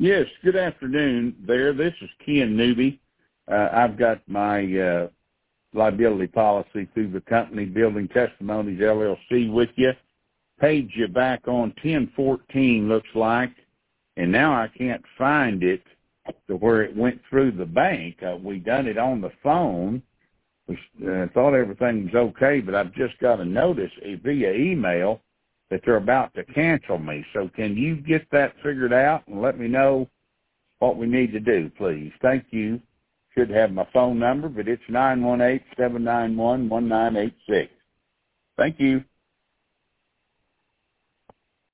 Yes, good afternoon there. This is Ken Newby. I've got my liability policy through the company Building Testimonies LLC with you. Paid you back on 10/14, looks like, and now I can't find it to where it went through the bank. We done it on the phone. We thought everything was okay, but I've just got a notice via email that they're about to cancel me. So can you get that figured out and let me know what we need to do, please? Thank you. Should have my phone number, but it's 918-791-1986. Thank you.